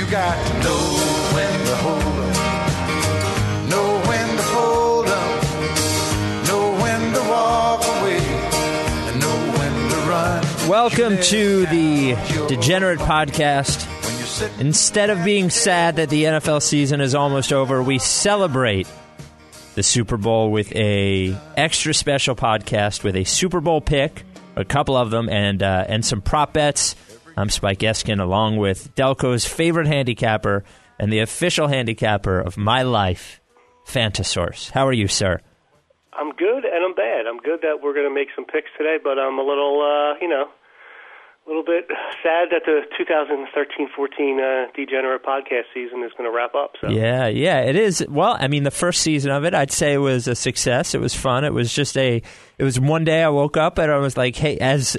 got to know when to hold 'em, know when to fold 'em, know when to walk away, and know when to run. Welcome to the Degenerate Podcast. Instead of being sad that the NFL season is almost over, we celebrate the Super Bowl with a extra special podcast with a Super Bowl pick, a couple of them, and some prop bets. I'm Spike Eskin, along with Delco's favorite handicapper and the official handicapper of my life, Fantasource. How are you, sir? I'm good and I'm bad. I'm good that we're going to make some picks today, but I'm a little, a little bit sad that the 2013-14 Degenerate podcast season is going to wrap up. So. Yeah, it is. Well, I mean, the first season of it, I'd say, was a success. It was fun. It was just it was one day I woke up and I was like, hey, as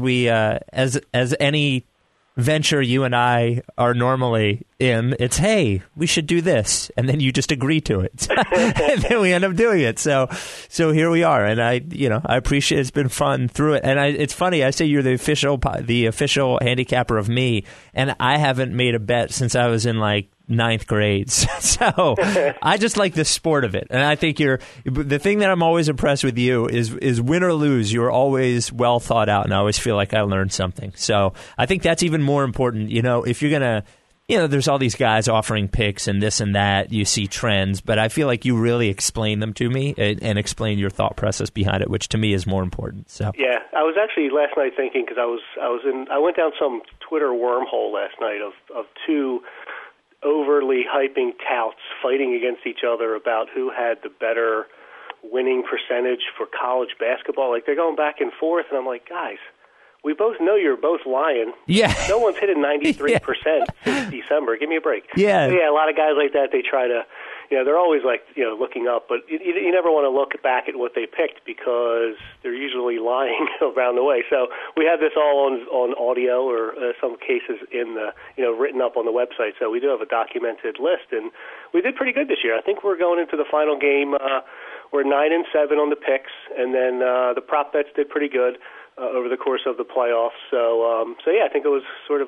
any venture you and I are normally in, it's, hey, we should do this, and then you just agree to it, and then we end up doing it. So here we are, and I appreciate it's been fun through it. And it's funny, I say you're the official handicapper of me, and I haven't made a bet since I was in like 9th grade. So I just like the sport of it. And I think the thing that I'm always impressed with you is win or lose, you're always well thought out, and I always feel like I learned something. So I think that's even more important. If you're going to, there's all these guys offering picks and this and that, you see trends, but I feel like you really explain them to me and explain your thought process behind it, which to me is more important. So yeah, I was actually last night thinking, because I went down some Twitter wormhole last night of two overly hyping touts fighting against each other about who had the better winning percentage for college basketball. Like, they're going back and forth, and I'm like, guys, we both know you're both lying. Yeah. No one's hit 93% since December. Give me a break. Yeah. So, yeah, a lot of guys like that, they try to, they're always like, looking up, but you never want to look back at what they picked because they're usually lying around the way. So we have this all on audio, or some cases in the, written up on the website. So we do have a documented list, and we did pretty good this year. I think we're going into the final game. We're 9-7 on the picks, and then the prop bets did pretty good over the course of the playoffs. So yeah, I think it was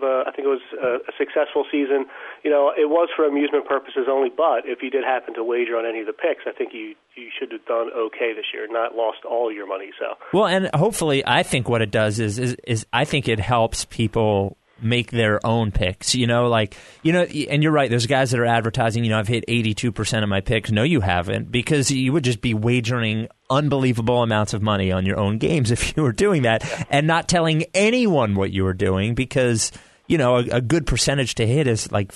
a successful season. It was for amusement purposes only, but if you did happen to wager on any of the picks, I think you should have done okay this year, not lost all your money. So well, and hopefully, I think what it does is I think it helps people make their own picks, and you're right, there's guys that are advertising, I've hit 82% of my picks. No, you haven't, because you would just be wagering unbelievable amounts of money on your own games if you were doing that and not telling anyone what you were doing, because a good percentage to hit is like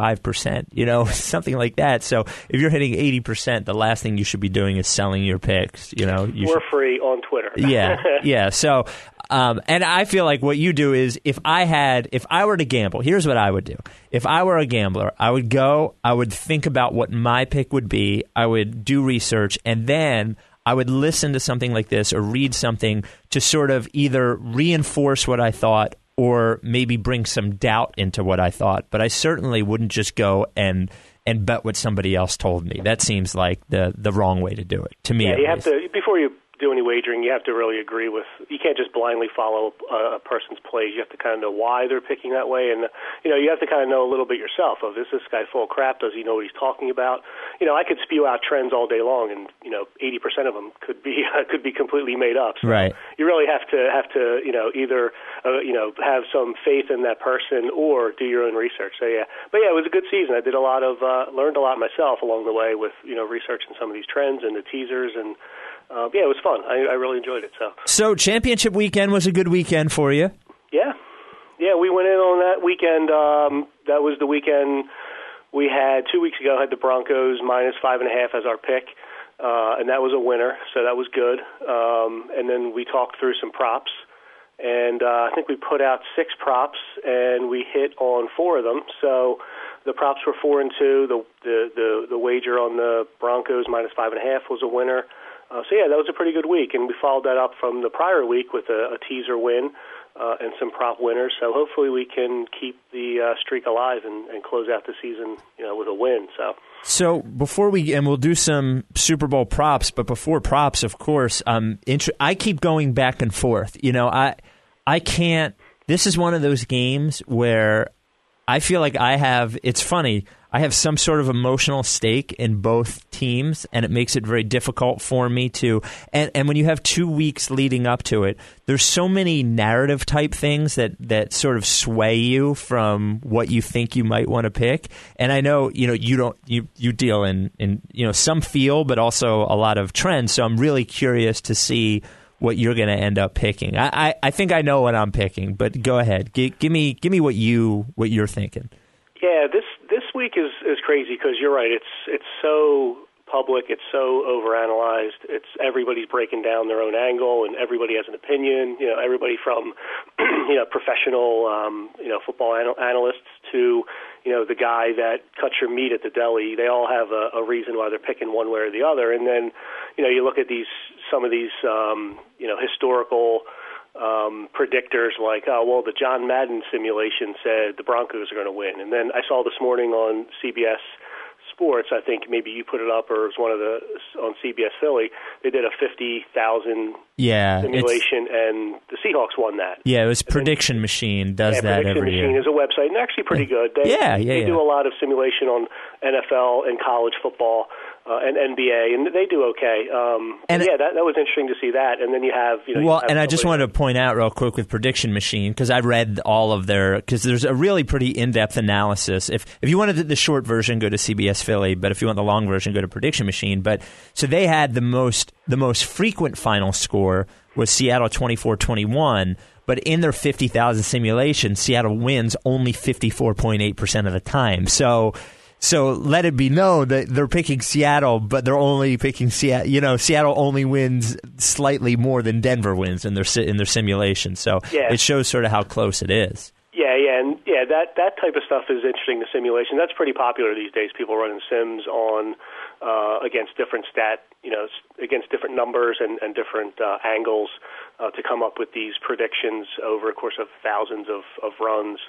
55%, something like that. So if you're hitting 80%, the last thing you should be doing is selling your picks. We're free on Twitter. Yeah. So, and I feel like what you do is, if I were to gamble, here's what I would do. If I were a gambler, I would think about what my pick would be. I would do research, and then I would listen to something like this or read something to sort of either reinforce what I thought or maybe bring some doubt into what I thought. But I certainly wouldn't just go and bet what somebody else told me. That seems like the wrong way to do it, to me. Yeah, you have to, before you do any wagering, you have to really agree with, you can't just blindly follow a person's plays. You have to kind of know why they're picking that way, and you have to kind of know a little bit yourself. Is this guy full of crap? Does he know what he's talking about? I could spew out trends all day long, and 80% of them could be completely made up. So right. You really have to either have some faith in that person or do your own research. So yeah, but yeah, it was a good season. I did learned a lot myself along the way with researching some of these trends and the teasers, and yeah, it was fun. I really enjoyed it. So championship weekend was a good weekend for you. Yeah, we went in on that weekend. That was the weekend we had 2 weeks ago. Had the Broncos -5.5 as our pick, and that was a winner. So that was good. And then we talked through some props, and I think we put out 6 props, and we hit on 4 of them. So the props were 4 and 2. The wager on the Broncos -5.5 was a winner. So yeah, that was a pretty good week, and we followed that up from the prior week with a teaser win and some prop winners. So hopefully we can keep the streak alive and close out the season, with a win. So before we'll do some Super Bowl props, but before props, of course, I keep going back and forth. I can't. This is one of those games where I feel like it's funny, I have some sort of emotional stake in both teams, and it makes it very difficult for me to, and when you have 2 weeks leading up to it, there's so many narrative type things that sort of sway you from what you think you might want to pick. And I know, you deal in some feel, but also a lot of trends. So I'm really curious to see what you're going to end up picking. I think I know what I'm picking, but go ahead. Give me what you're thinking. Yeah, this week is crazy because you're right. It's so public. It's so overanalyzed. It's everybody's breaking down their own angle, and everybody has an opinion. Everybody from professional football analysts to the guy that cuts your meat at the deli. They all have a reason why they're picking one way or the other. And then you look at some of these historical predictors like, the John Madden simulation said the Broncos are going to win. And then I saw this morning on CBS Sports, I think maybe you put it up or it was one of on CBS Philly, they did a 50,000 simulation and the Seahawks won that. Yeah, it was Prediction Machine does that every year. Prediction Machine is a website and actually pretty good. They do a lot of simulation on NFL and college football. And NBA, and they do okay. That was interesting to see that. And then you have, and I just wanted to point out real quick with Prediction Machine, because I read all of because there's a really pretty in-depth analysis. If you wanted the short version, go to CBS Philly, but if you want the long version, go to Prediction Machine. But so they had the most frequent final score was Seattle 24-21. But in their 50,000 simulation, Seattle wins only 54.8% of the time. So let it be known that they're picking Seattle, but they're only picking Seattle. Seattle only wins slightly more than Denver wins in their simulation. So it shows sort of how close it is. That type of stuff is interesting. The simulation that's pretty popular these days. People running sims on against different against different numbers and different angles to come up with these predictions over a course of thousands of runs.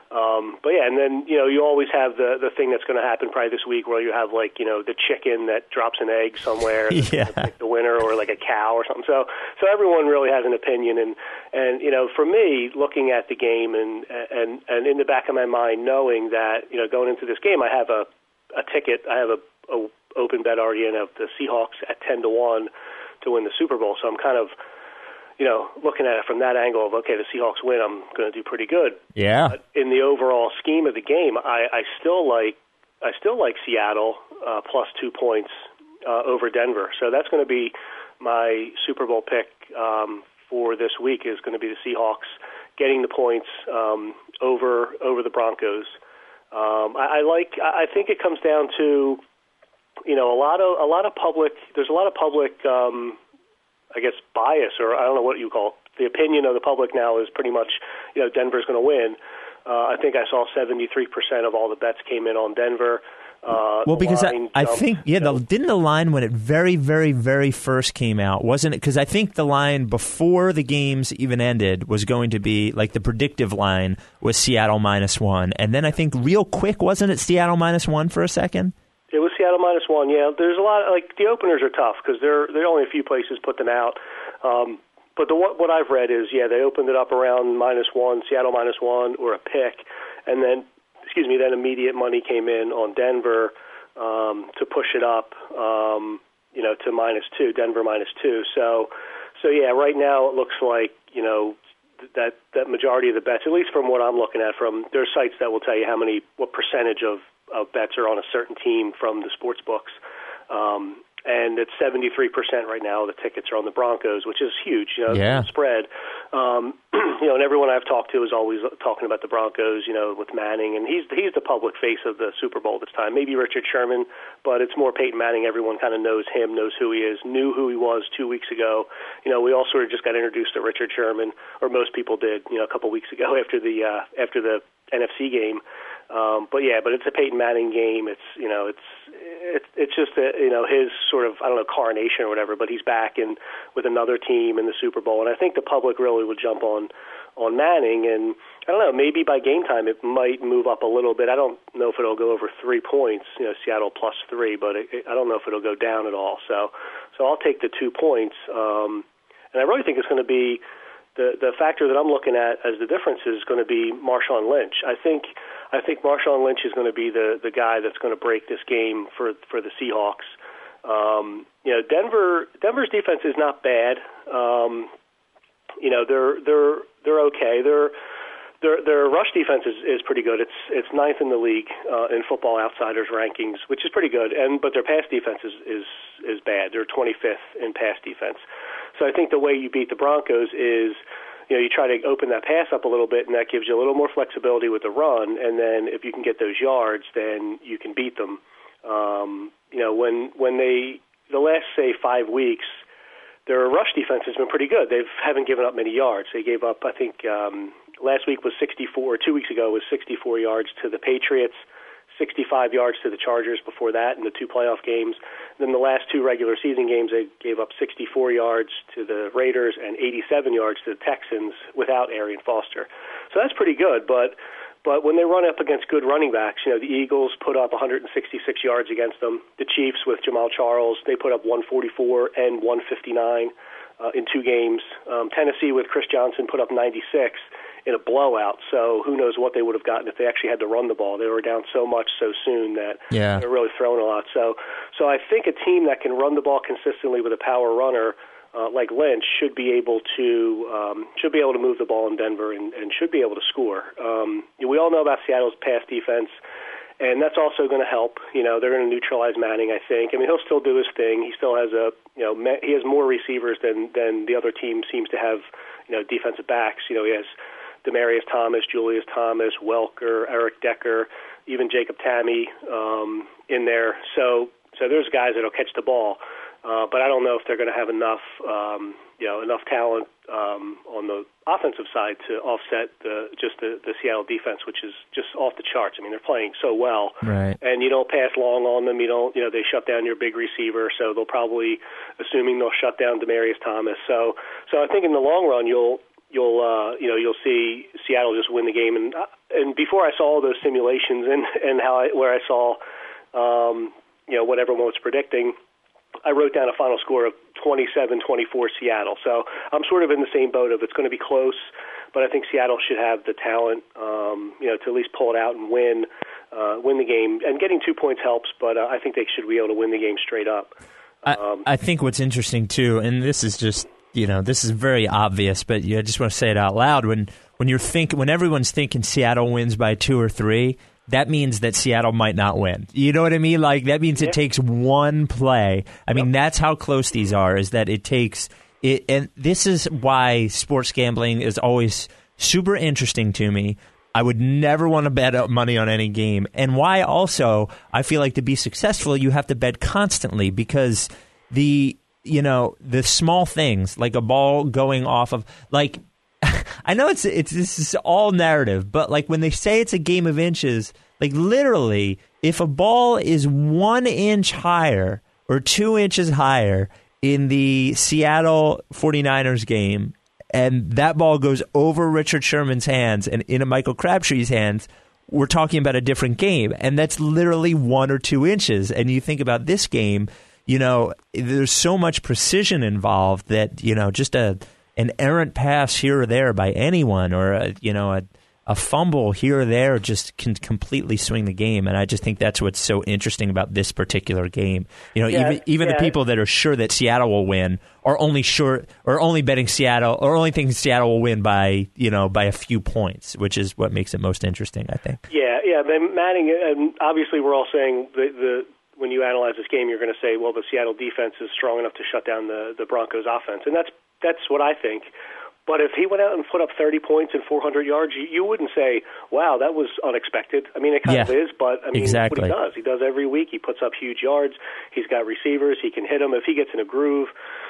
And then, you always have the thing that's going to happen probably this week where you have the chicken that drops an egg somewhere and pick the winner, or like a cow or something. So everyone really has an opinion. And for me, looking at the game and in the back of my mind, knowing that, going into this game, I have a ticket. I have a open bet already in of the Seahawks at 10-1 to win the Super Bowl. So I'm kind of, looking at it from that angle of, okay, the Seahawks win, I'm going to do pretty good. Yeah. But in the overall scheme of the game, I still like Seattle plus 2 points over Denver. So that's going to be my Super Bowl pick for this week, is going to be the Seahawks getting the points over the Broncos. I think it comes down to a lot of public. There's a lot of public. I guess bias, or I don't know what you call it. The opinion of the public now is pretty much, Denver's going to win. I think I saw 73% of all the bets came in on Denver. Because I think, didn't the line when it very, very, very first came out, wasn't it? Because I think the line before the games even ended was going to be, like the predictive line was Seattle -1. And then I think real quick, wasn't it Seattle -1 for a second? It was Seattle -1. Yeah, there's a lot. The openers are tough because there are only a few places put them out. But what I've read is, they opened it up around -1, Seattle -1, or a pick, and then immediate money came in on Denver to push it up, to -2, Denver -2. So right now it looks like that majority of the bets, at least from what I'm looking at, there's sites that will tell you what percentage of bets are on a certain team from the sports books. And it's 73% right now. The tickets are on the Broncos, which is huge, spread. And everyone I've talked to is always talking about the Broncos, with Manning. And he's the public face of the Super Bowl this time. Maybe Richard Sherman, but it's more Peyton Manning. Everyone kind of knows him, knows who he is, knew who he was 2 weeks ago. We all sort of just got introduced to Richard Sherman, or most people did, a couple weeks ago after the NFC game. But it's a Peyton Manning game. It's just his sort of, I don't know, coronation or whatever. But he's back with another team in the Super Bowl, and I think the public really would jump on Manning. And I don't know, maybe by game time it might move up a little bit. I don't know if it'll go over 3 points, Seattle +3, but I don't know if it'll go down at all. So I'll take the 2 points, and I really think it's going to be the factor that I'm looking at as the difference is going to be Marshawn Lynch. I think Marshawn Lynch is going to be the guy that's going to break this game for the Seahawks. Denver's defense is not bad. They're okay. Their rush defense is pretty good. It's ninth in the league in Football Outsiders rankings, which is pretty good. But their pass defense is bad. They're 25th in pass defense. So I think the way you beat the Broncos is, you try to open that pass up a little bit, and that gives you a little more flexibility with the run. And then if you can get those yards, then you can beat them. When the last, say, 5 weeks, their rush defense has been pretty good. They haven't given up many yards. They gave up, I think, last week was 64. 2 weeks ago was 64 yards to the Patriots, 65 yards to the Chargers before that in the 2 playoff games. Then the last 2 regular season games, they gave up 64 yards to the Raiders and 87 yards to the Texans without Arian Foster. So that's pretty good, but when they run up against good running backs, the Eagles put up 166 yards against them. The Chiefs with Jamal Charles, they put up 144 and 159 in 2 games. Tennessee with Chris Johnson put up 96 in a blowout. So who knows what they would have gotten if they actually had to run the ball. They were down so much so soon that they're really throwing a lot. So I think a team that can run the ball consistently with a power runner like Lynch should be able to move the ball in Denver and should be able to score. We all know about Seattle's pass defense, and that's also going to help. They're going to neutralize Manning, I think. I mean, he'll still do his thing. He still has he has more receivers than the other team seems to have. Defensive backs. He has Demaryius Thomas, Julius Thomas, Welker, Eric Decker, even Jacob Tamme in there. So there's guys that'll catch the ball. But I don't know if they're going to have enough talent on the offensive side to offset the Seattle defense, which is just off the charts. I mean, they're playing so well, right? And you don't pass long on them. They shut down your big receiver, so they'll probably, assuming they'll shut down Demaryius Thomas. So I think in the long run, you'll see Seattle just win the game. And before I saw all those simulations and where I saw what everyone was predicting, I wrote down a final score of 27-24 Seattle. So I'm sort of in the same boat of it's going to be close, but I think Seattle should have the talent, to at least pull it out and win the game. And getting 2 points helps, but I think they should be able to win the game straight up. I think what's interesting too, and this is just this is very obvious, but I just want to say it out loud. When everyone's thinking Seattle wins by 2 or 3. That means that Seattle might not win. You know what I mean? Like, that means it takes one play. I mean, that's how close these are, is that it takes it. And this is why sports gambling is always super interesting to me. I would never want to bet money on any game. And why also I feel like to be successful, you have to bet constantly, because the small things, like a ball going off of, like, I know this is all narrative, but like when they say it's a game of inches, like literally, if a ball is 1 inch higher or 2 inches higher in the Seattle 49ers game, and that ball goes over Richard Sherman's hands and into Michael Crabtree's hands, we're talking about a different game. And that's literally 1 or 2 inches. And you think about this game, there's so much precision involved that, just an errant pass here or there by anyone, or a fumble here or there just can completely swing the game. And I just think that's what's so interesting about this particular game. Even the people that are sure that Seattle will win are only betting Seattle, or only thinking Seattle will win by a few points, which is what makes it most interesting, I think. Yeah. Then Manning, and obviously we're all saying when you analyze this game, you're going to say, well, the Seattle defense is strong enough to shut down the Broncos offense, and that's what I think. But if he went out and put up 30 points and 400 yards, you wouldn't say, wow, that was unexpected. I mean, it kind of is, but I mean, exactly. What he does. He does every week. He puts up huge yards. He's got receivers. He can hit them. If he gets in a groove,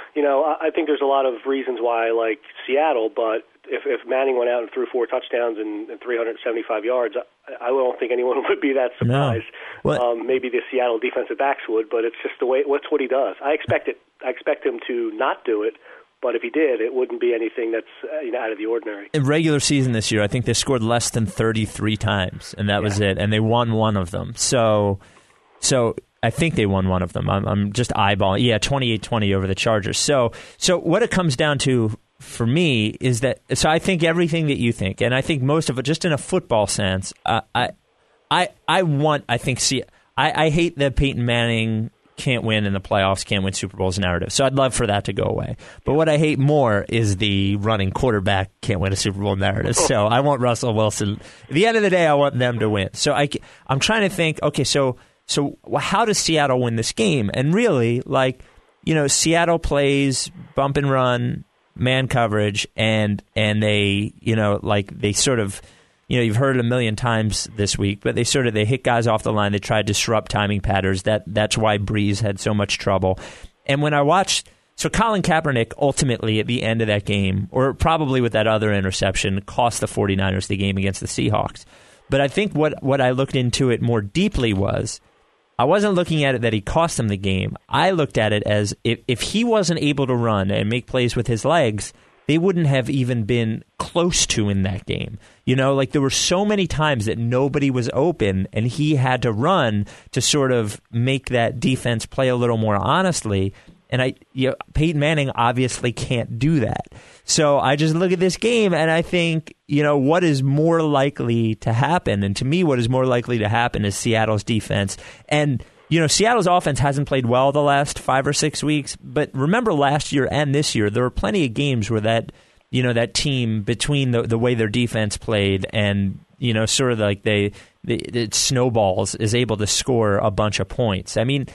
I think there's a lot of reasons why I like Seattle, but if Manning went out and threw 4 touchdowns and 375 yards, I don't think anyone would be that surprised. No. Maybe the Seattle defensive backs would, but it's just what's what he does. I expect him to not do it. But if he did, it wouldn't be anything that's out of the ordinary. In regular season this year, I think they scored less than 33 times, and that was it. And they won one of them. So I think they won one of them. I'm just eyeballing. Yeah, 28-20 over the Chargers. So what it comes down to for me is that, so I think everything that you think, and I think most of it, just in a football sense, I hate that Peyton Manning can't win in the playoffs, can't win Super Bowls narrative. So I'd love for that to go away. But what I hate more is the running quarterback can't win a Super Bowl narrative. So I want Russell Wilson. At the end of the day, I want them to win. So I'm trying to think, okay, so how does Seattle win this game? And really, Seattle plays bump and run, man coverage, and they, they sort of, you've heard it a million times this week, but they hit guys off the line. They try to disrupt timing patterns. That's why Breeze had so much trouble. And when I watched, so Colin Kaepernick ultimately at the end of that game, or probably with that other interception, cost the 49ers the game against the Seahawks. But I think what I looked into it more deeply was, I wasn't looking at it that he cost them the game. I looked at it as if he wasn't able to run and make plays with his legs, they wouldn't have even been close to in that game. There were so many times that nobody was open and he had to run to sort of make that defense play a little more honestly. And Peyton Manning obviously can't do that. So I just look at this game and I think, what is more likely to happen? And to me, what is more likely to happen is Seattle's defense. And Seattle's offense hasn't played well the last 5 or 6 weeks, but remember last year and this year, there were plenty of games where that team, between the way their defense played and, sort of like it snowballs, is able to score a bunch of points. I mean,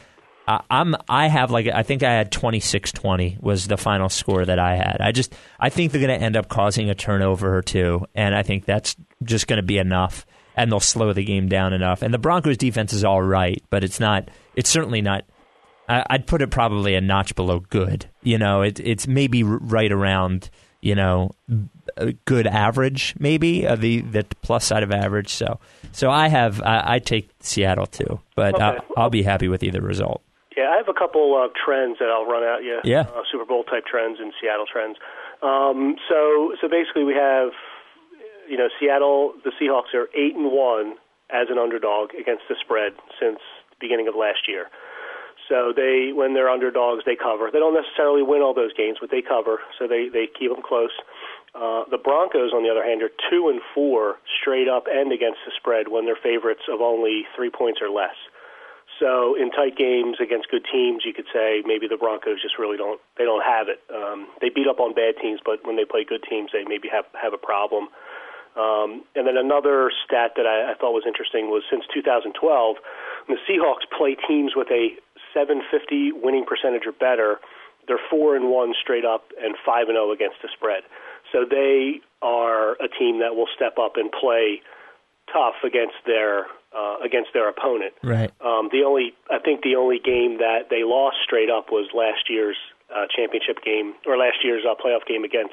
I think I had 26-20 was the final score that I had. I think they're going to end up causing a turnover or two, and I think that's just going to be enough. And they'll slow the game down enough. And the Broncos' defense is all right, but it's certainly not. I'd put it probably a notch below good. It's maybe right around, good average, maybe the plus side of average. So I take Seattle too, but okay. I'll be happy with either result. Yeah, I have a couple of trends that I'll run at you. Yeah, Super Bowl type trends and Seattle trends. So basically we have. Seattle, the Seahawks are 8-1 as an underdog against the spread since the beginning of last year. So when they're underdogs, they cover. They don't necessarily win all those games, but they cover, so they keep them close. The Broncos, on the other hand, are 2-4 straight up and against the spread when they're favorites of only 3 points or less. So in tight games against good teams, you could say maybe the Broncos just really don't have it. They beat up on bad teams, but when they play good teams, they maybe have a problem. And then another stat that I thought was interesting was since 2012, when the Seahawks play teams with a 750 winning percentage or better, they're 4-1 straight up and 5-0 against the spread. So they are a team that will step up and play tough against their opponent. Right. I think the only game that they lost straight up was last year's championship game, or last year's playoff game against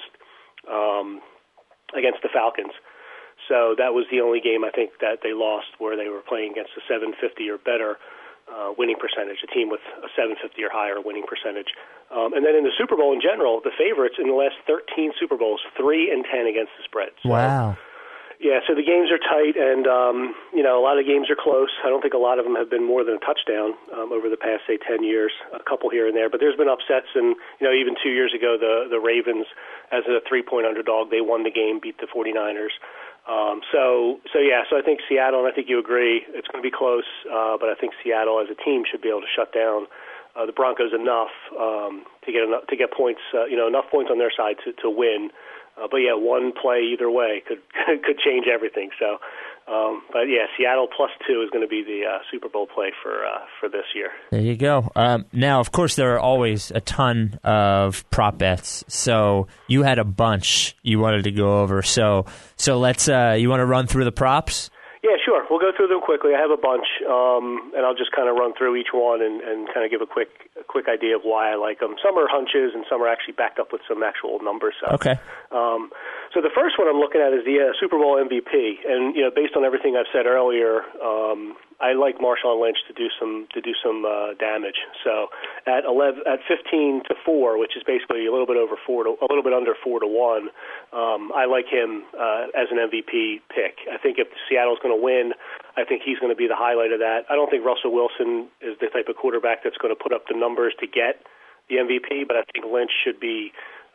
the Falcons. So that was the only game I think that they lost where they were playing against a 750 or better winning percentage, a team with a 750 or higher winning percentage. And then in the Super Bowl in general, the favorites in the last 13 Super Bowls, 3-10 against the spread. So, wow. Yeah, so the games are tight, and a lot of games are close. I don't think a lot of them have been more than a touchdown over the past, say, 10 years, a couple here and there. But there's been upsets, and even 2 years ago, the Ravens, as a 3-point underdog, they won the game, beat the 49ers. So I think Seattle, and I think you agree, it's going to be close, but I think Seattle as a team should be able to shut down the Broncos enough to get points, enough points on their side to win. But yeah, one play either way could change everything. So, but yeah, Seattle +2 is going to be the Super Bowl play for this year. There you go. Now, of course, there are always a ton of prop bets. So you had a bunch you wanted to go over. So let's. You want to run through the props? Yeah, sure. We'll go through them quickly. I have a bunch, and I'll just kind of run through each one and kind of give a quick idea of why I like them. Some are hunches, and some are actually backed up with some actual numbers. So. Okay. So the first one I'm looking at is the Super Bowl MVP, and based on everything I've said earlier, I like Marshawn Lynch to do some damage. So at 15-4, which is basically a little bit under 4-1, I like him as an MVP pick. I think if Seattle's going to win, I think he's going to be the highlight of that. I don't think Russell Wilson is the type of quarterback that's going to put up the numbers to get the MVP, but I think Lynch should be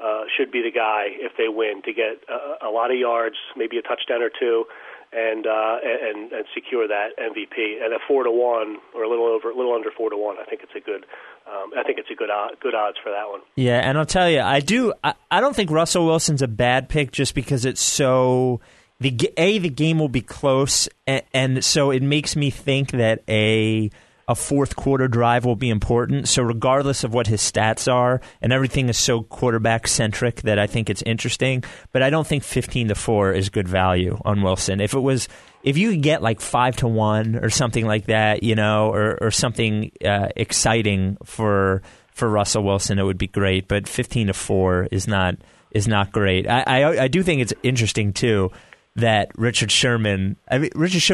should be the guy if they win to get a lot of yards, maybe a touchdown or two, and secure that MVP. And at 4-1 or a little under 4-1, I think it's a good. I think it's a good odds for that one. Yeah, and I'll tell you, I don't think Russell Wilson's a bad pick just because it's so. The game will be close, and so it makes me think that a fourth quarter drive will be important. So regardless of what his stats are, and everything is so quarterback centric that I think it's interesting. But I don't think 15-4 is good value on Wilson. If you could get like 5-1 or something like that, or something exciting for Russell Wilson, it would be great. But 15-4 is not great. I do think it's interesting too that Richard Sherman is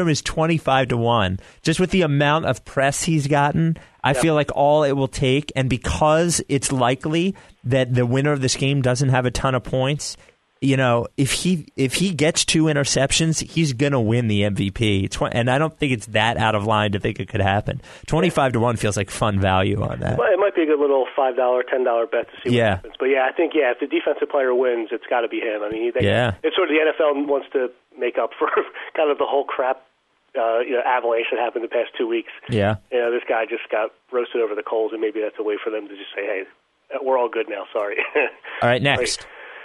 25-1. Just with the amount of press he's gotten, I feel like all it will take, and because it's likely that the winner of this game doesn't have a ton of points, if he gets 2 interceptions, he's gonna win the MVP. And I don't think it's that out of line to think it could happen. 25-1 feels like fun value on that. Well, it might be a good little $5, $10 bet to see what happens. But I think if the defensive player wins, it's got to be him. I mean, it's sort of the NFL wants to make up for kind of the whole crap avalanche that happened the past 2 weeks. Yeah, this guy just got roasted over the coals, and maybe that's a way for them to just say, "Hey, we're all good now." Sorry. All right, next.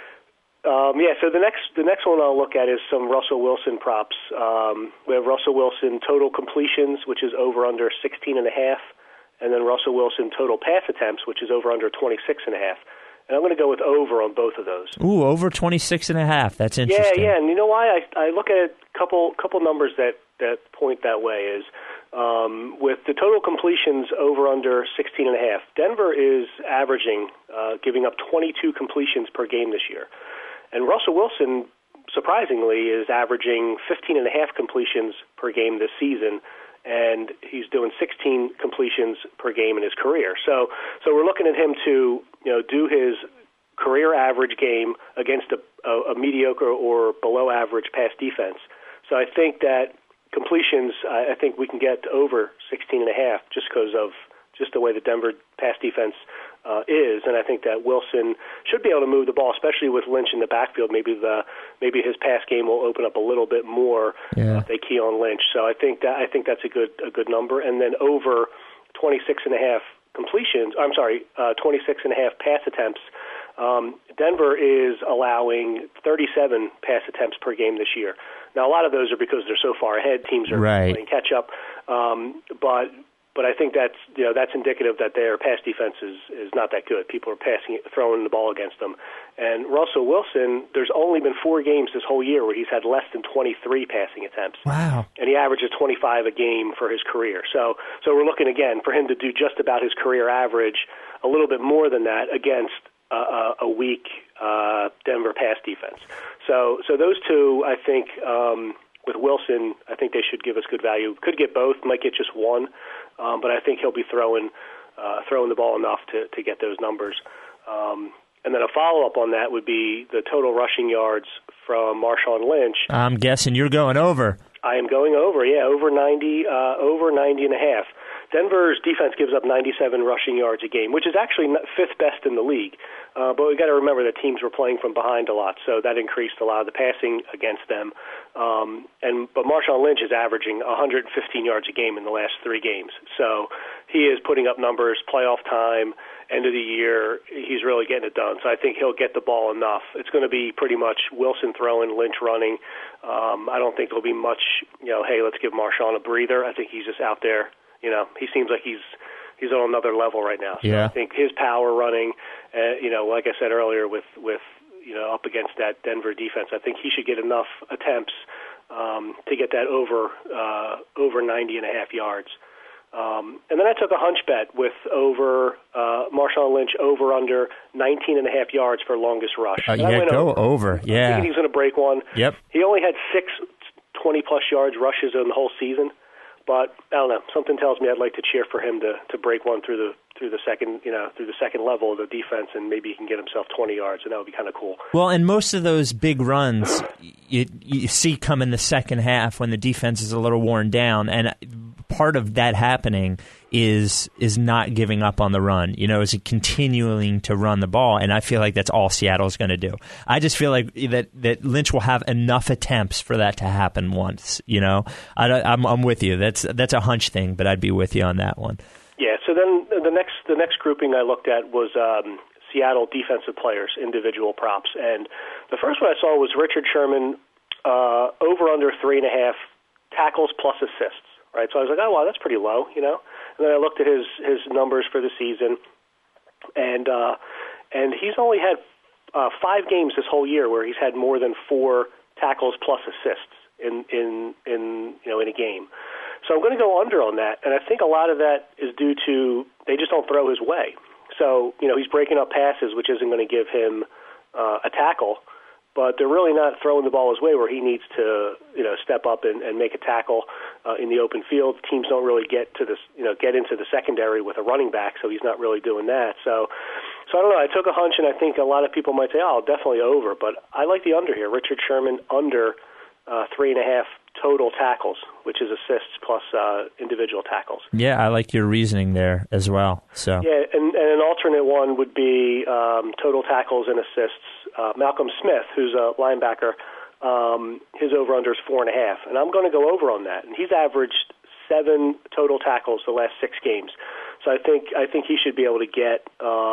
So the next one I'll look at is some Russell Wilson props. We have Russell Wilson total completions, which is over under 16.5, and then Russell Wilson total pass attempts, which is over under 26.5. And I'm going to go with over on both of those. Ooh, over 26.5. That's interesting. Yeah, and you know why? I look at a couple numbers that point that way is with the total completions over under 16.5. Denver is averaging giving up 22 completions per game this year. And Russell Wilson, surprisingly, is averaging 15.5 completions per game this season, and he's doing 16 completions per game in his career. So we're looking at him to do his career average game against a mediocre or below average pass defense. So I think that completions, I think we can get to over 16.5 just because of just the way the Denver pass defense is, and I think that Wilson should be able to move the ball, especially with Lynch in the backfield. Maybe his pass game will open up a little bit more if they key on Lynch. So I think that's a good number. And then over 26.5 completions. 26.5 pass attempts. Denver is allowing 37 pass attempts per game this year. Now a lot of those are because they're so far ahead. Teams are playing catch up, But I think that's indicative that their pass defense is not that good. People are throwing the ball against them. And Russell Wilson, there's only been 4 games this whole year where he's had less than 23 passing attempts. Wow. And he averages 25 a game for his career. So we're looking again for him to do just about his career average, a little bit more than that against a weak Denver pass defense. So those two, I think. With Wilson, I think they should give us good value. Could get both, might get just one, but I think he'll be throwing the ball enough to get those numbers. And then a follow-up on that would be the total rushing yards from Marshawn Lynch. I'm guessing you're going over. I am going over, over 90 and a half. Denver's defense gives up 97 rushing yards a game, which is actually 5th best in the league. But we've got to remember that teams were playing from behind a lot, so that increased a lot of the passing against them. But Marshawn Lynch is averaging 115 yards a game in the last 3 games. So he is putting up numbers, playoff time, end of the year. He's really getting it done. So I think he'll get the ball enough. It's going to be pretty much Wilson throwing, Lynch running. I don't think there'll be much, hey, let's give Marshawn a breather. I think he's just out there. He seems like he's on another level right now. So I think his power running, like I said earlier, with up against that Denver defense, I think he should get enough attempts to get that over 90 and a half yards. And then I took a hunch bet with over Marshawn Lynch over under 19 and a half yards for longest rush. Go over. Yeah. I think he's going to break one. Yep. He only had 6 20-plus yards rushes in the whole season. But I don't know. Something tells me I'd like to cheer for him to break one through the second level of the defense, and maybe he can get himself 20 yards, and that would be kind of cool. Well, and most of those big runs you see come in the second half when the defense is a little worn down, and part of that happening is not giving up on the run, is continuing to run the ball, and I feel like that's all Seattle's going to do. I just feel like that Lynch will have enough attempts for that to happen once, I'm with you. That's a hunch thing, but I'd be with you on that one. Yeah, so then the next grouping I looked at was Seattle defensive players, individual props, and the first one I saw was Richard Sherman over under 3.5 tackles plus assists, right? So I was like, oh, wow, that's pretty low, And then I looked at his numbers for the season, and he's only had 5 games this whole year where he's had more than 4 tackles plus assists in a game. So I'm going to go under on that, and I think a lot of that is due to they just don't throw his way. So he's breaking up passes, which isn't going to give him a tackle. But they're really not throwing the ball his way where he needs to, step up and make a tackle in the open field. Teams don't really get to this, get into the secondary with a running back, so he's not really doing that. So I don't know. I took a hunch, and I think a lot of people might say, "Oh, definitely over," but I like the under here. Richard Sherman under 3.5 total tackles, which is assists plus individual tackles. Yeah, I like your reasoning there as well. So yeah, and an alternate one would be total tackles and assists. Malcolm Smith, who's a linebacker, his over/under is 4.5, and I'm going to go over on that. And he's averaged 7 total tackles the last 6 games, so I think he should be able to get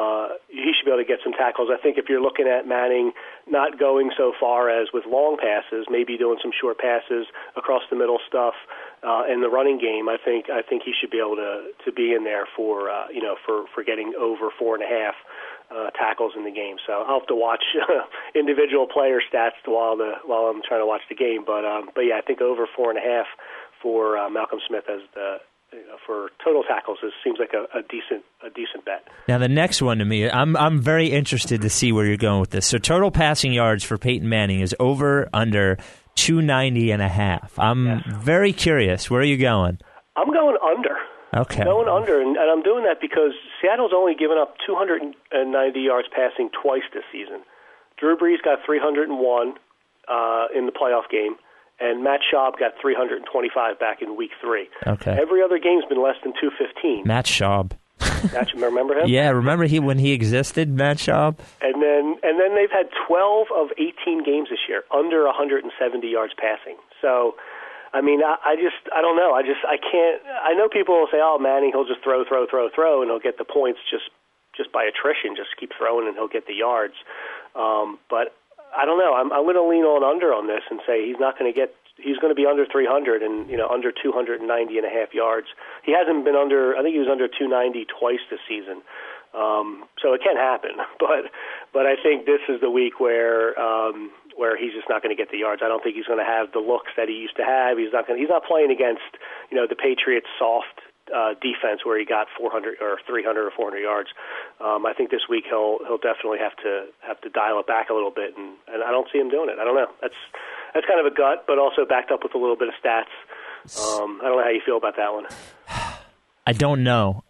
some tackles. I think if you're looking at Manning not going so far as with long passes, maybe doing some short passes across the middle stuff in the running game, I think he should be able to be in there for getting over 4.5. Tackles in the game. So I'll have to watch individual player stats while I'm trying to watch the game. But yeah, I think over 4.5 for Malcolm Smith as for total tackles seems like a decent bet. Now the next one to me, I'm very interested to see where you're going with this. So total passing yards for Peyton Manning is over under 290.5. I'm very curious. Where are you going? I'm going under. Okay. Going under, and I'm doing that because Seattle's only given up 290 yards passing twice this season. Drew Brees got 301 in the playoff game, and Matt Schaub got 325 back in Week 3. Okay. Every other game's been less than 215. Matt Schaub. Remember him? Yeah, remember when he existed, Matt Schaub? And then they've had 12 of 18 games this year under 170 yards passing. So, I mean, I don't know. I can't. I know people will say, "Oh, Manning, he'll just throw, and he'll get the points just by attrition. Just keep throwing, and he'll get the yards." But I don't know. I'm going to lean under on this and say he's not going to get. He's going to be under 300 and under 290.5 yards. He hasn't been under. I think he was under 290 twice this season. So it can happen, but I think this is the week where he's just not going to get the yards. I don't think he's going to have the looks that he used to have. He's not playing against the Patriots' soft defense where he got 400 or 300 or 400 yards. I think this week he'll definitely have to dial it back a little bit, and I don't see him doing it. I don't know. That's kind of a gut, but also backed up with a little bit of stats. I don't know how you feel about that one. I don't know.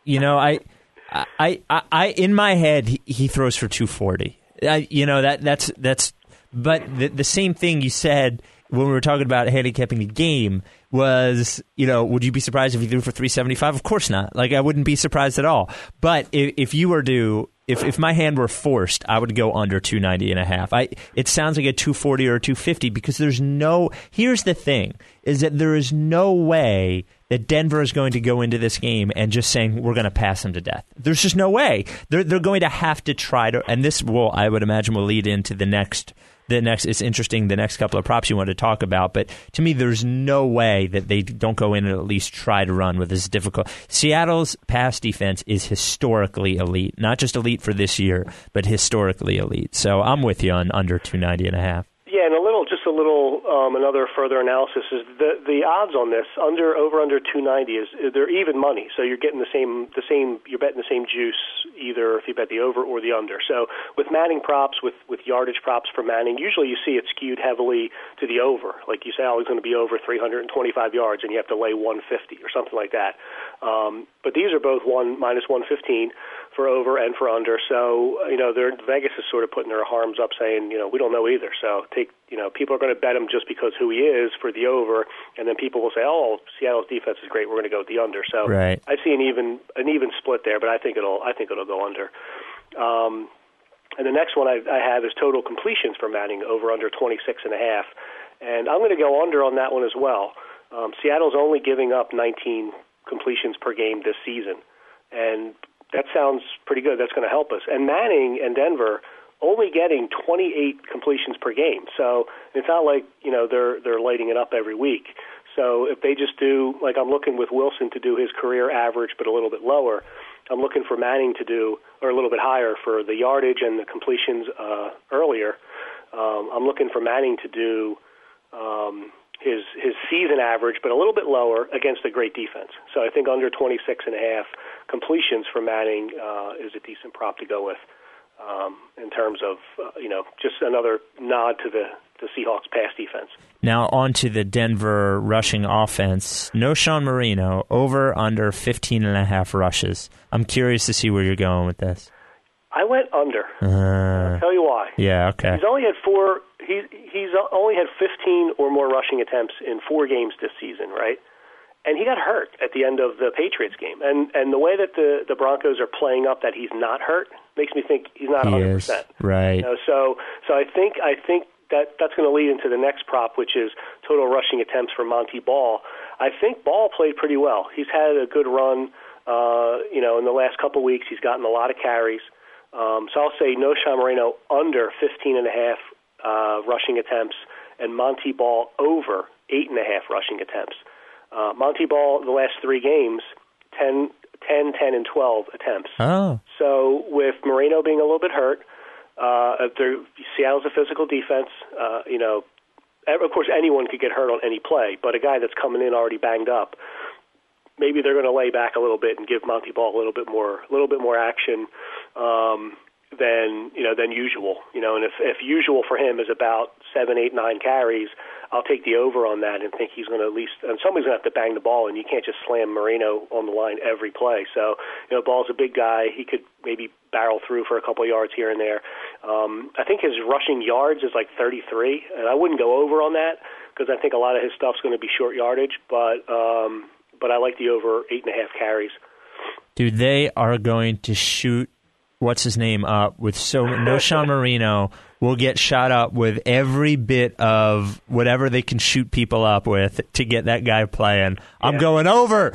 I in my head he throws for 240. That's. But the same thing you said when we were talking about handicapping the game was, would you be surprised if he threw for 375? Of course not. Like, I wouldn't be surprised at all. But if you were to, if my hand were forced, I would go under 290.5. It sounds like a 240 or a 250 because here's the thing, is that there is no way that Denver is going to go into this game and just saying we're going to pass them to death. There's just no way. They're going to have to try to, and this I would imagine will lead into the next. It's interesting, the next couple of props you want to talk about, but to me, there's no way that they don't go in and at least try to run with this difficult. Seattle's pass defense is historically elite, not just elite for this year, but historically elite. So I'm with you on under 290.5. Yeah, and another further analysis is the odds on this over under 290 is they're even money. So you're getting the same you're betting the same juice either if you bet the over or the under. So with Manning props, with yardage props for Manning, usually you see it skewed heavily to the over. Like you say, he's going to be over 325 yards, and you have to lay 150 or something like that. But these are both minus 115 for over and for under. So, Vegas is sort of putting their arms up saying, we don't know either. So people are going to bet him just because who he is for the over, and then people will say, oh, Seattle's defense is great, we're going to go with the under. So right. I see an even split there, but I think it'll go under. And the next one I have is total completions for Manning over under 26.5. And I'm going to go under on that one as well. Seattle's only giving up 19 completions per game this season, and that sounds pretty good. That's going to help us. And Manning and Denver only getting 28 completions per game, so it's not like they're lighting it up every week. So if they just do, like I'm looking with Wilson to do his career average, but a little bit lower, I'm looking for Manning to do, or a little bit higher for the yardage and the completions earlier. I'm looking for Manning to do his season average, but a little bit lower against a great defense. So I think under 26.5 completions for Manning is a decent prop to go with in terms of, just another nod to the Seahawks pass defense. Now on to the Denver rushing offense. Knowshon Moreno, over under 15.5 rushes. I'm curious to see where you're going with this. I went under. I'll tell you why. Yeah, okay. He's only had He's only had 15 or more rushing attempts in 4 games this season, right? And he got hurt at the end of the Patriots game. And the way that the Broncos are playing up that he's not hurt makes me think he's not 100%. Is, right. So I think that's going to lead into the next prop, which is total rushing attempts for Monty Ball. I think Ball played pretty well. He's had a good run. In the last couple of weeks, he's gotten a lot of carries. So I'll say Knowshon Moreno under 15.5 rushing attempts, and Monty Ball over 8.5 rushing attempts. Monty Ball, the last 3 games, 10, 10, and 12 attempts. Oh. So with Moreno being a little bit hurt, Seattle's a physical defense. Of course, anyone could get hurt on any play, but a guy that's coming in already banged up, maybe they're going to lay back a little bit and give Monty Ball a little bit more action than usual. And if usual for him is about 7, 8, 9 carries, I'll take the over on that and think he's going to at least, and somebody's going to have to bang the ball, and you can't just slam Moreno on the line every play. So, Ball's a big guy. He could maybe barrel through for a couple of yards here and there. I think his rushing yards is like 33, and I wouldn't go over on that because I think a lot of his stuff's going to be short yardage, but I like the over 8.5 carries. Dude, they are going to shoot what's his name up with Knowshon Moreno will get shot up with every bit of whatever they can shoot people up with to get that guy playing. I'm going over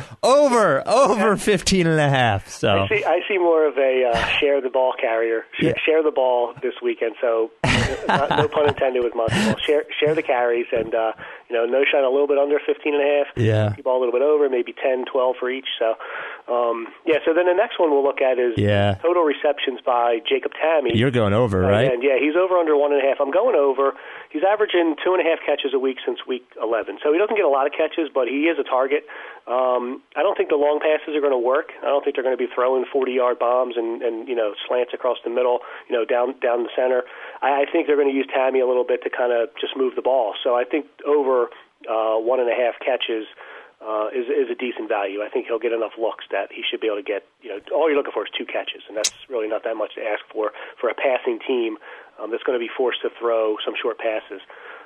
15.5. So I see more of a share the ball carrier. Share the ball this weekend. So no pun intended with Monty Ball. Share the carries and Knowshon a little bit under 15.5. Yeah. Ball a little bit over, maybe 10, 12 for each. So so then the next one we'll look at is total receptions by Jacob Tamme. You're going over, right? And he's over under 1.5. I'm going over. He's averaging 2.5 catches a week since week 11. So he doesn't get a lot of catches, but he is a target. I don't think the long passes are going to work. I don't think they're going to be throwing 40-yard bombs and slants across the middle, down the center. I think they're going to use Tamme a little bit to kind of just move the ball. So I think over 1.5 catches is a decent value. I think he'll get enough looks that he should be able to get, all you're looking for is 2 catches, and that's really not that much to ask for a passing team that's going to be forced to throw some short passes.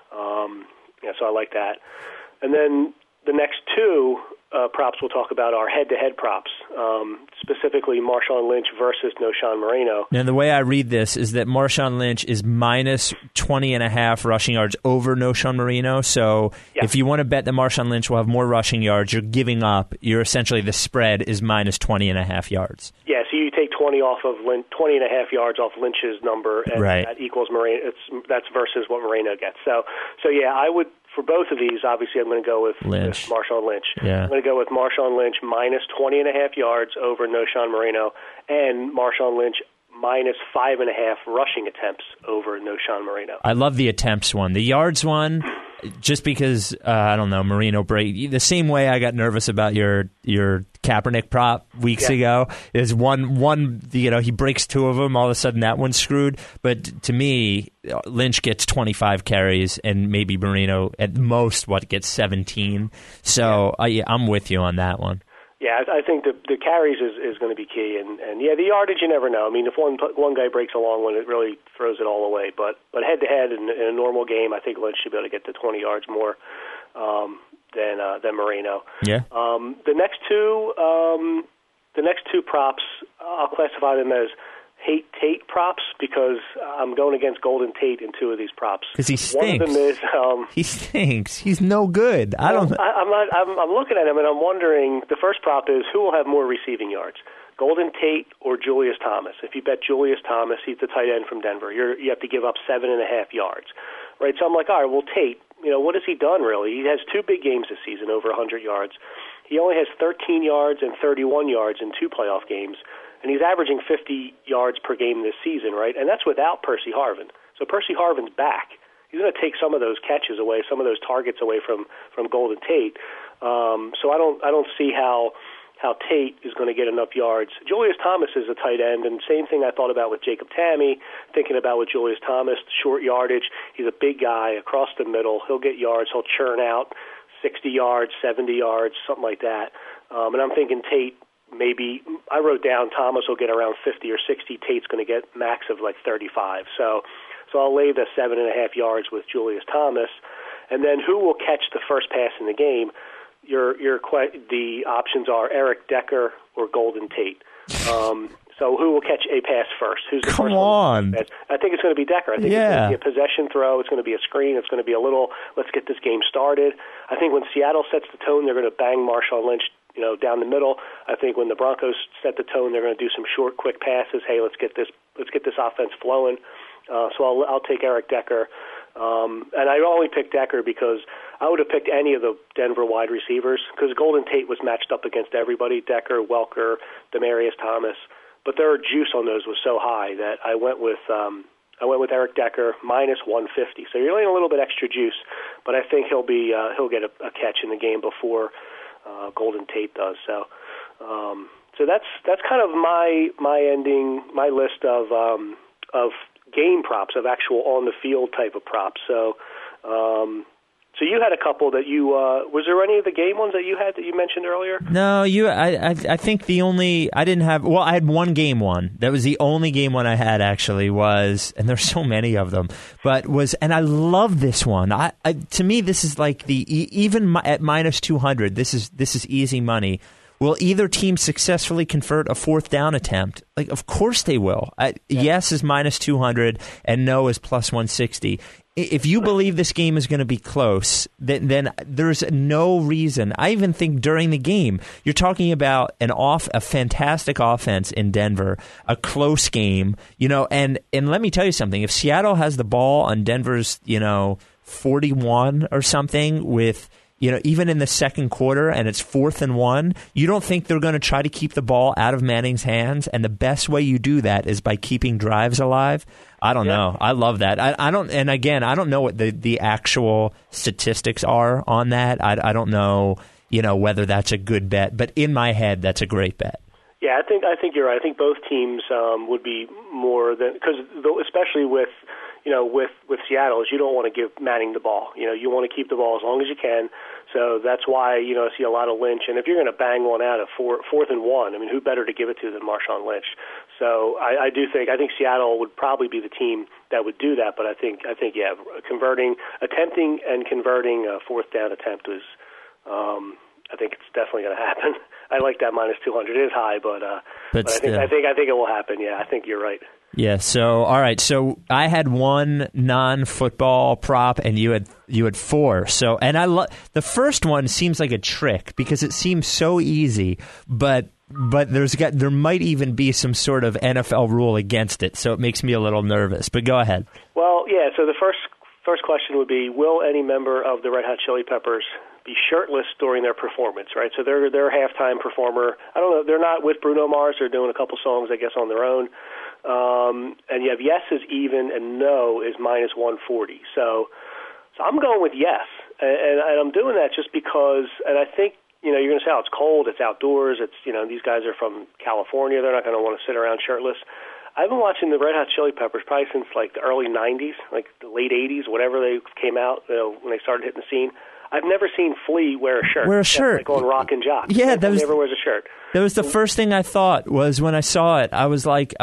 So I like that. And then the next 2 props we'll talk about are head-to-head props, specifically Marshawn Lynch versus Knowshon Moreno. Now, the way I read this is that Marshawn Lynch is minus 20.5 rushing yards over Knowshon Moreno. So if you want to bet that Marshawn Lynch will have more rushing yards, you're giving up. You're essentially the spread is minus 20.5 yards. Yeah, so you take 20 off of 20.5 yards off Lynch's number, and that equals Moreno. That's versus what Moreno gets. So I would. For both of these, obviously, I'm going to go with Marshawn Lynch. Yeah. I'm going to go with Marshawn Lynch minus 20.5 yards over Knowshon Moreno, and Marshawn Lynch minus 5.5 rushing attempts over Knowshon Moreno. I love the attempts one. The yards one, just because, I don't know, Moreno break. The same way I got nervous about your Kaepernick prop weeks ago is one, he breaks 2 of them, all of a sudden that one's screwed. But to me, Lynch gets 25 carries and maybe Moreno at most, gets 17. So I'm with you on that one. Yeah, I think the carries is going to be key, and yeah, the yardage you never know. I mean, if one guy breaks a long one, it really throws it all away. But head to head in a normal game, I think Lynch should be able to get to 20 yards more than Moreno. Yeah. The next two props, I'll classify them as hate Tate props because I'm going against Golden Tate in two of these props. Because he stinks. One of them is he stinks. He's no good. I'm looking at him and I'm wondering. The first prop is who will have more receiving yards, Golden Tate or Julius Thomas. If you bet Julius Thomas, he's the tight end from Denver. You have to give up 7.5 yards, right? So I'm like, all right, well Tate, what has he done really? He has two big games this season, over 100 yards. He only has 13 yards and 31 yards in two playoff games. And he's averaging 50 yards per game this season, right? And that's without Percy Harvin. So Percy Harvin's back. He's going to take some of those catches away, some of those targets away from Golden Tate. So I don't see how Tate is going to get enough yards. Julius Thomas is a tight end, and same thing I thought about with Jacob Tamme, thinking about with Julius Thomas, short yardage. He's a big guy across the middle. He'll get yards. He'll churn out 60 yards, 70 yards, something like that. And I'm thinking Tate, maybe I wrote down Thomas will get around 50 or 60. Tate's going to get max of like 35. So I'll lay the 7.5 yards with Julius Thomas. And then who will catch the first pass in the game? The options are Eric Decker or Golden Tate. So who will catch a pass first? Who's the Come first on. One? I think it's going to be Decker. I think it's going to be a possession throw. It's going to be a screen. It's going to be a little, let's get this game started. I think when Seattle sets the tone, they're going to bang Marshawn Lynch down the middle. I think when the Broncos set the tone, they're going to do some short, quick passes. Hey, let's get this offense flowing. So I'll take Eric Decker, and I only picked Decker because I would have picked any of the Denver wide receivers because Golden Tate was matched up against everybody: Decker, Welker, Demaryius Thomas. But their juice on those was so high that I went with Eric Decker minus 150. So you're laying a little bit extra juice, but I think he'll get a catch in the game before Golden Tate does. So that's kind of my list of game props, of actual on the field type of props. So you had a couple that you was there any of the game ones that you had that you mentioned earlier? No, I think I had one game one. That was the only game one I had actually was, and there's so many of them, and I love this one. To me, this is like even at minus 200, this is easy money. Will either team successfully convert a fourth down attempt? Like, of course they will. Yes is minus 200 and no is plus 160. If you believe this game is going to be close, then there's no reason. I even think during the game, you're talking about a fantastic offense in Denver, a close game, and let me tell you something. If Seattle has the ball on Denver's, 41 or something with, even in the second quarter and it's 4th and 1, you don't think they're going to try to keep the ball out of Manning's hands? And the best way you do that is by keeping drives alive. I don't know. I love that. I don't know what the actual statistics are on that. I don't know, whether that's a good bet, but in my head, that's a great bet. Yeah, I think you're right. I think both teams would be more than, because especially with Seattle, is you don't want to give Manning the ball. You want to keep the ball as long as you can. So that's why, I see a lot of Lynch. And if you're going to bang one out of 4th and 1, I mean, who better to give it to than Marshawn Lynch? So I think Seattle would probably be the team that would do that. But I think attempting and converting a fourth down attempt is, I think it's definitely going to happen. I like that minus 200. It is high, but I think it will happen. Yeah, I think you're right. Yeah. So all right. So I had one non-football prop, and you had 4. So and the first one seems like a trick because it seems so easy, but there might even be some sort of NFL rule against it. So it makes me a little nervous. But go ahead. Well, yeah. So the first question would be: will any member of the Red Hot Chili Peppers be shirtless during their performance, right? So they're halftime performer. I don't know. They're not with Bruno Mars. They're doing a couple songs, I guess, on their own. And you have yes is even and no is minus 140. So I'm going with yes. And I'm doing that just because, and I think, you're going to say, oh, it's cold, it's outdoors, it's, these guys are from California. They're not going to want to sit around shirtless. I've been watching the Red Hot Chili Peppers probably since like the early 90s, like the late 80s, whatever they came out, when they started hitting the scene. I've never seen Flea wear a shirt. Wear a shirt. Like on Rock and Jock. Yeah, he never wears a shirt. That was the first thing I thought was when I saw it. I was like,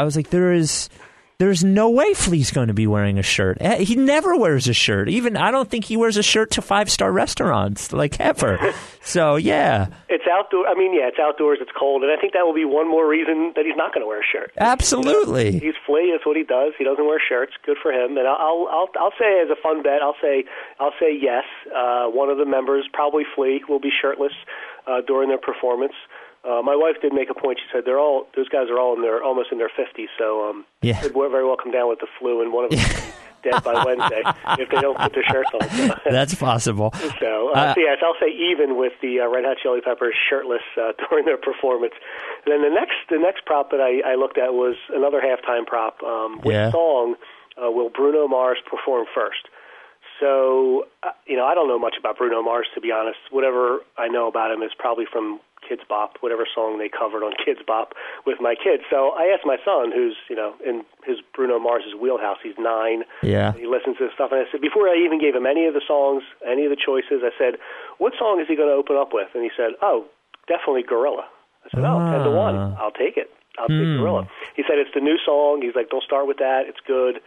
there's no way Flea's going to be wearing a shirt. He never wears a shirt. Even I don't think he wears a shirt to 5-star restaurants, like ever. So, yeah. It's outdoor. I mean, yeah, it's outdoors. It's cold. And I think that will be one more reason that he's not going to wear a shirt. Absolutely. He's Flea. That's what he does. He doesn't wear shirts. Good for him. And I'll say as a fun bet, I'll say yes. One of the members, probably Flea, will be shirtless during their performance. My wife did make a point. She said those guys are all almost in their 50s, so could very well come down with the flu, and one of them be dead by Wednesday if they don't put their shirts on. So. That's possible. So yes, I'll say even with the Red Hot Chili Peppers shirtless during their performance. And then the next prop that I looked at was another halftime prop. Which song will Bruno Mars perform first? So I don't know much about Bruno Mars, to be honest. Whatever I know about him is probably from Kids Bop, whatever song they covered on Kids Bop with my kids. So I asked my son, who's in his Bruno Mars's wheelhouse. He's 9. Yeah. He listens to this stuff, and I said, before I even gave him any of the songs, any of the choices, I said, what song is he going to open up with? And he said, definitely Gorilla. I said, 10-1. I'll take it. I'll take Gorilla. He said it's the new song. He's like, don't start with that. It's good.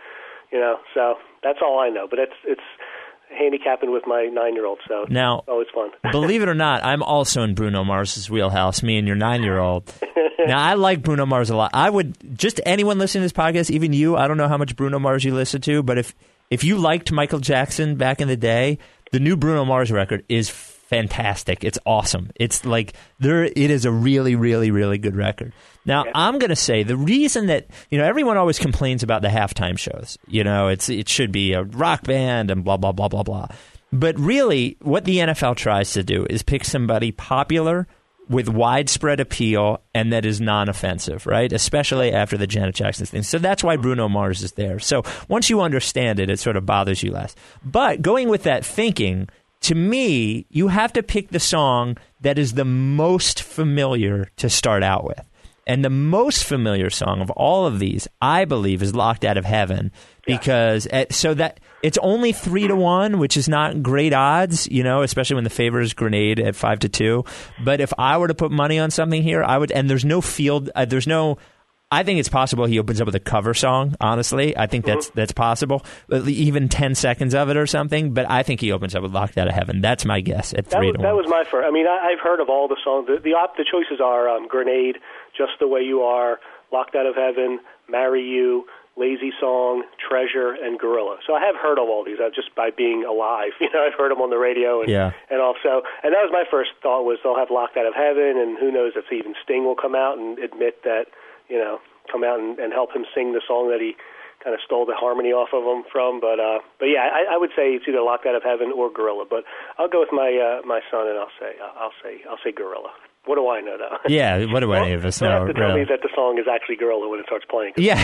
So that's all I know. But it's handicapping with my 9-year-old, so now, it's always fun. Believe it or not, I'm also in Bruno Mars's wheelhouse, me and your 9-year-old. Now, I like Bruno Mars a lot. I would, just anyone listening to this podcast, even you, I don't know how much Bruno Mars you listen to, but if you liked Michael Jackson back in the day, the new Bruno Mars record is fantastic. It's awesome. It's like, it is a really, really, really good record. Now, I'm going to say the reason that, everyone always complains about the halftime shows. It should be a rock band and blah, blah, blah, blah, blah. But really, what the NFL tries to do is pick somebody popular with widespread appeal and that is non-offensive, right? Especially after the Janet Jackson thing. So that's why Bruno Mars is there. So once you understand it, it sort of bothers you less. But going with that thinking, to me, you have to pick the song that is the most familiar to start out with. And the most familiar song of all of these, I believe, is Locked Out of Heaven, because so that it's only 3-1, which is not great odds, especially when the favor is Grenade at 5-2. But if I were to put money on something here, I would. And there's no field. I think it's possible he opens up with a cover song. Honestly, I think that's possible. Even 10 seconds of it or something. But I think he opens up with "Locked Out of Heaven." That's my guess at 3-1. That was my first. I mean, I've heard of all the songs. The choices are "Grenade," "Just the Way You Are," "Locked Out of Heaven," "Marry You," "Lazy Song," "Treasure," and "Gorilla." So I have heard of all these just by being alive. I've heard them on the radio and also. And that was my first thought was they'll have "Locked Out of Heaven," and who knows if even Sting will come out and admit that. Come out and help him sing the song that he kind of stole the harmony off of him from. But yeah, I would say it's either "Locked Out of Heaven" or "Gorilla." But I'll go with my son, and I'll say "Gorilla." What do I know, though? Yeah, what do any of us know? You have to tell me that the song is actually "Gorilla" when it starts playing. Yeah.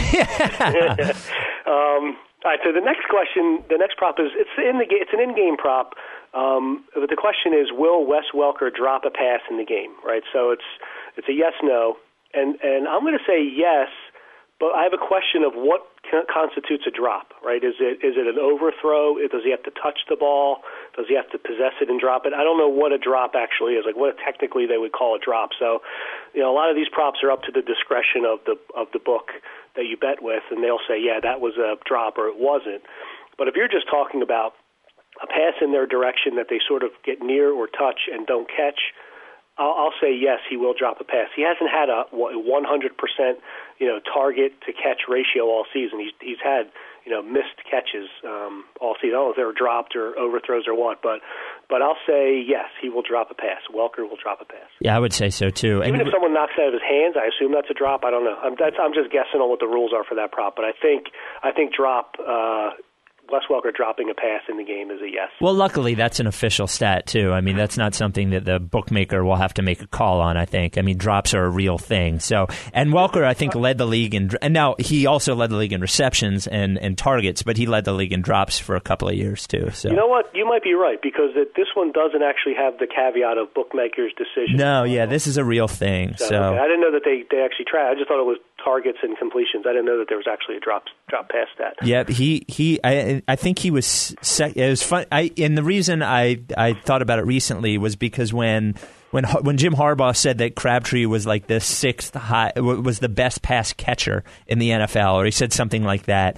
All right. So the next prop is it's an in-game prop. But the question is, will Wes Welker drop a pass in the game? Right. So it's a yes/no. And I'm going to say yes, but I have a question of what constitutes a drop, right? Is it an overthrow? Does he have to touch the ball? Does he have to possess it and drop it? I don't know what a drop actually is, like what technically they would call a drop. So, a lot of these props are up to the discretion of the book that you bet with, and they'll say, yeah, that was a drop or it wasn't. But if you're just talking about a pass in their direction that they sort of get near or touch and don't catch, I'll say yes, he will drop a pass. He hasn't had a 100% target to catch ratio all season. He's had missed catches all season. I don't know if they were dropped or overthrows or what, but I'll say yes, he will drop a pass. Welker will drop a pass. Yeah, I would say so too. Even if someone knocks it out of his hands, I assume that's a drop. I don't know. I'm just guessing on what the rules are for that prop, but I think drop. Wes Welker dropping a pass in the game is a yes. Well, luckily, that's an official stat, too. I mean, that's not something that the bookmaker will have to make a call on, I think. I mean, drops are a real thing. So, and Welker, I think, led the league and now he also led the league in receptions and targets, but he led the league in drops for a couple of years, too. So. You know what? You might be right, because this one doesn't actually have the caveat of bookmaker's decision. No, yeah, this is a real thing. So okay. I didn't know that they actually tried. I just thought it was targets and completions. I didn't know that there was actually a drop past that. Yeah, I think he was. It was fun. And the reason I thought about it recently was because when Jim Harbaugh said that Crabtree was like the was the best pass catcher in the NFL, or he said something like that,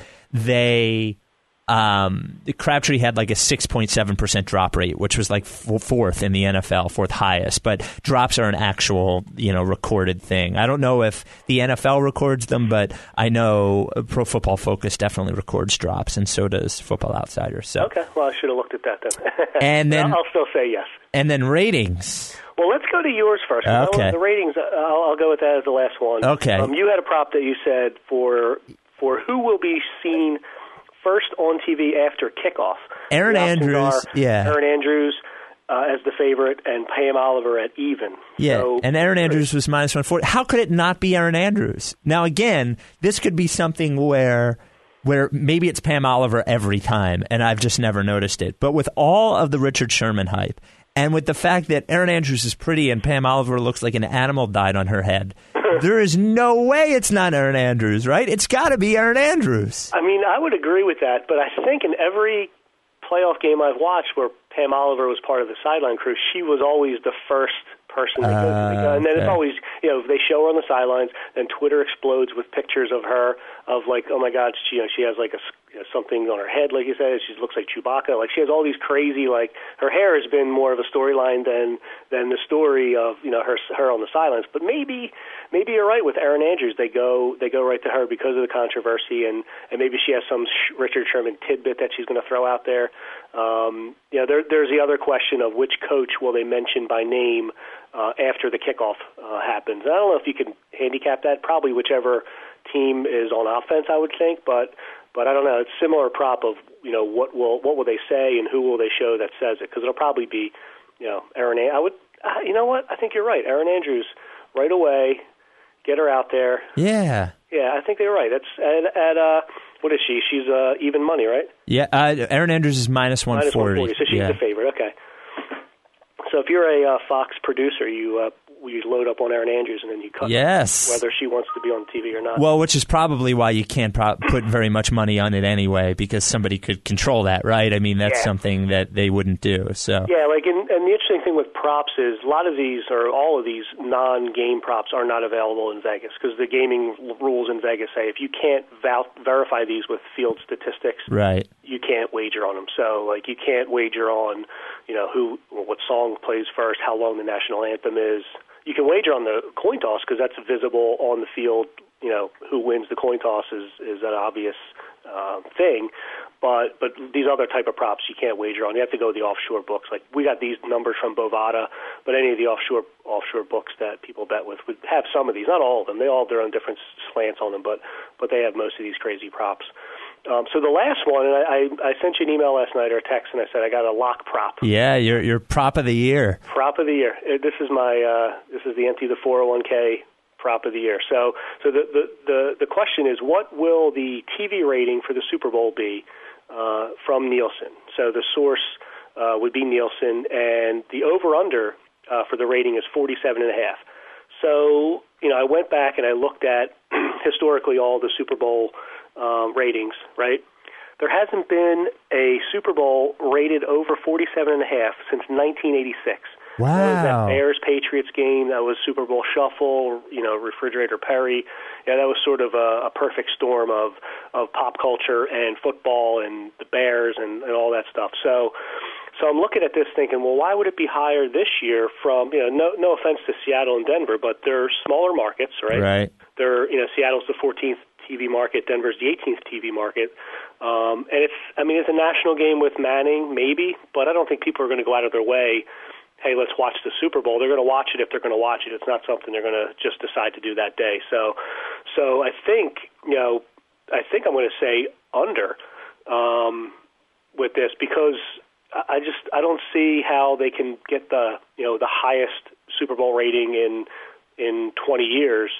Crabtree had like a 6.7% drop rate, which was like fourth in the NFL, fourth highest. But drops are an actual, recorded thing. I don't know if the NFL records them, but I know Pro Football Focus definitely records drops, and so does Football Outsider. So okay, well, I should have looked at that then. And then I'll still say yes. And then ratings. Well, let's go to yours first. Okay. The ratings, I'll go with that as the last one. Okay. You had a prop that you said for who will be seen first on TV after kickoff. Aaron Andrews, Aaron Andrews as the favorite, and Pam Oliver at even. Yeah, so, and Aaron Andrews was minus 140. How could it not be Aaron Andrews? Now, again, this could be something where maybe it's Pam Oliver every time, and I've just never noticed it. But with all of the Richard Sherman hype, and with the fact that Aaron Andrews is pretty and Pam Oliver looks like an animal died on her head, there is no way it's not Aaron Andrews, right? It's got to be Aaron Andrews. I mean, I would agree with that, but I think in every playoff game I've watched where Pam Oliver was part of the sideline crew, she was always the first person that goes to the gun. And then it's always, they show her on the sidelines, then Twitter explodes with pictures of her, of like, oh my God, she has like something on her head, like you said. She looks like Chewbacca. Like, she has all these crazy, like, her hair has been more of a storyline than the story of, her on the sidelines. But maybe you're right with Aaron Andrews. They go right to her because of the controversy, and maybe she has some Richard Sherman tidbit that she's going to throw out there. There's the other question of which coach will they mention by name after the kickoff happens. I don't know if you can handicap that. Probably whichever team is on offense, I would think, but I don't know. It's a similar prop of what will they say and who will they show that says it, because it'll probably be Aaron. I would what, I think you're right. Aaron Andrews right away, get her out there. Yeah, I think they're right. That's at what is she? She's even money, right? Yeah, Aaron Andrews is minus 140. So she's the favorite. Okay. So if you're a Fox producer, you load up on Aaron Andrews and then you cut whether she wants to be on TV or not. Well, which is probably why you can't put very much money on it anyway, because somebody could control that, right? I mean, that's something that they wouldn't do. So yeah, and the interesting thing with props is a lot of these, or all of these non-game props are not available in Vegas, because the gaming rules in Vegas say if you can't verify these with field statistics, right, you can't wager on them. So, like, you can't wager on, what song plays first, how long the national anthem is. You can wager on the coin toss because that's visible on the field. Who wins the coin toss is an obvious thing. But these other type of props you can't wager on. You have to go to the offshore books. Like, we got these numbers from Bovada, but any of the offshore books that people bet with would have some of these. Not all of them. They all have their own different slants on them, but they have most of these crazy props. So the last one, and I sent you an email last night or a text, and I said I got a lock prop. Yeah, your prop of the year. Prop of the year. This is the Empty the 401k prop of the year. So the question is, what will the TV rating for the Super Bowl be from Nielsen? So the source would be Nielsen, and the over/under for the rating is 47.5. So I went back and I looked at historically all the Super Bowl ratings, right? There hasn't been a Super Bowl rated over 47.5 since 1986. Wow. That was that Bears-Patriots game. That was Super Bowl Shuffle, Refrigerator Perry. Yeah, that was sort of a perfect storm of pop culture and football and the Bears and all that stuff. So I'm looking at this thinking, well, why would it be higher this year from, no offense to Seattle and Denver, but they're smaller markets, right? Right. They're, Seattle's the 14th TV market, Denver's the 18th TV market. And it's a national game with Manning, maybe, but I don't think people are going to go out of their way, hey, let's watch the Super Bowl. They're going to watch it if they're going to watch it. It's not something they're going to just decide to do that day. So I think, I'm going to say under with this, because I don't see how they can get the highest Super Bowl rating in 20 years,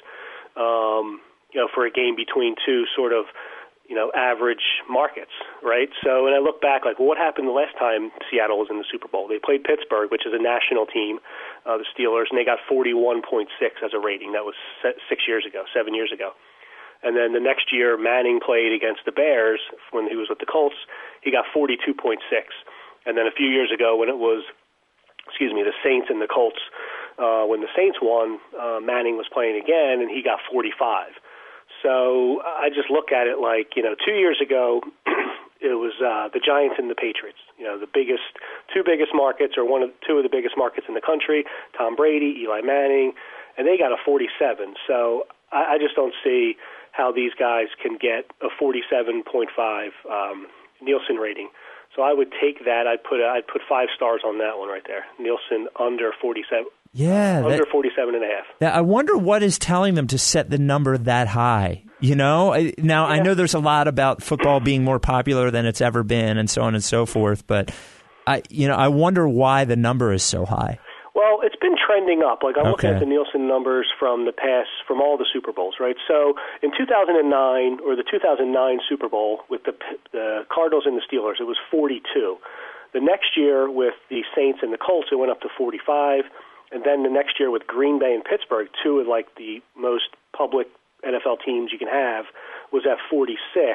for a game between two sort of, average markets, right? So when I look back, like, well, what happened the last time Seattle was in the Super Bowl? They played Pittsburgh, which is a national team, the Steelers, and they got 41.6 as a rating. That was 7 years ago. And then the next year, Manning played against the Bears when he was with the Colts. He got 42.6. And then a few years ago when it was, the Saints and the Colts, when the Saints won, Manning was playing again, and he got 45. So I just look at it like, 2 years ago, it was the Giants and the Patriots, the two biggest markets, or two of the biggest markets in the country, Tom Brady, Eli Manning, and they got a 47. So I just don't see how these guys can get a 47.5 Nielsen rating. So I would take that. I'd put 5 stars on that one right there. Nielsen under 47. Yeah, under 47.5. I wonder what is telling them to set the number that high. I know there's a lot about football being more popular than it's ever been, and so on and so forth. But I wonder why the number is so high. Well, it's been trending up. Like, I'm looking at the Nielsen numbers from the past, from all the Super Bowls, right? So in 2009, or the 2009 Super Bowl with the Cardinals and the Steelers, it was 42. The next year with the Saints and the Colts, it went up to 45. And then the next year with Green Bay and Pittsburgh, two of like the most public NFL teams you can have, was at 46.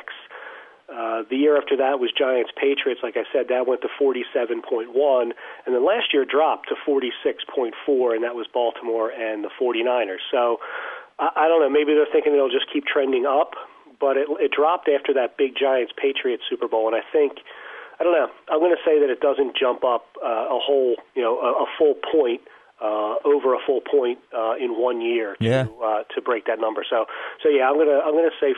The year after that was Giants-Patriots. Like I said, that went to 47.1. And then last year dropped to 46.4, and that was Baltimore and the 49ers. So I don't know. Maybe they're thinking it'll just keep trending up, but it dropped after that big Giants-Patriots Super Bowl. And I think, I don't know, I'm going to say that it doesn't jump up a full point. Over a full point in 1 year to break that number. So yeah, I'm gonna say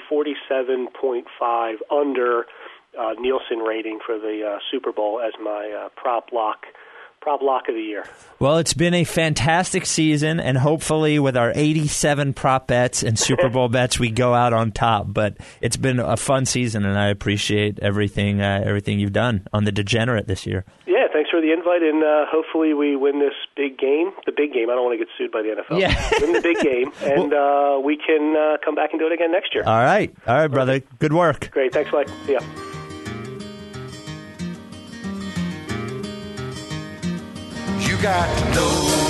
47.5 under Nielsen rating for the Super Bowl as my prop lock of the year. Well, it's been a fantastic season, and hopefully with our 87 prop bets and Super Bowl bets, we go out on top. But it's been a fun season, and I appreciate everything you've done on the Degenerate this year. Yeah, thanks for the invite, and hopefully we win this big game. The big game. I don't want to get sued by the NFL. Yeah. Win the big game, and we can come back and do it again next year. All right, brother. Good work. Great. Thanks, Mike. See ya. You got to know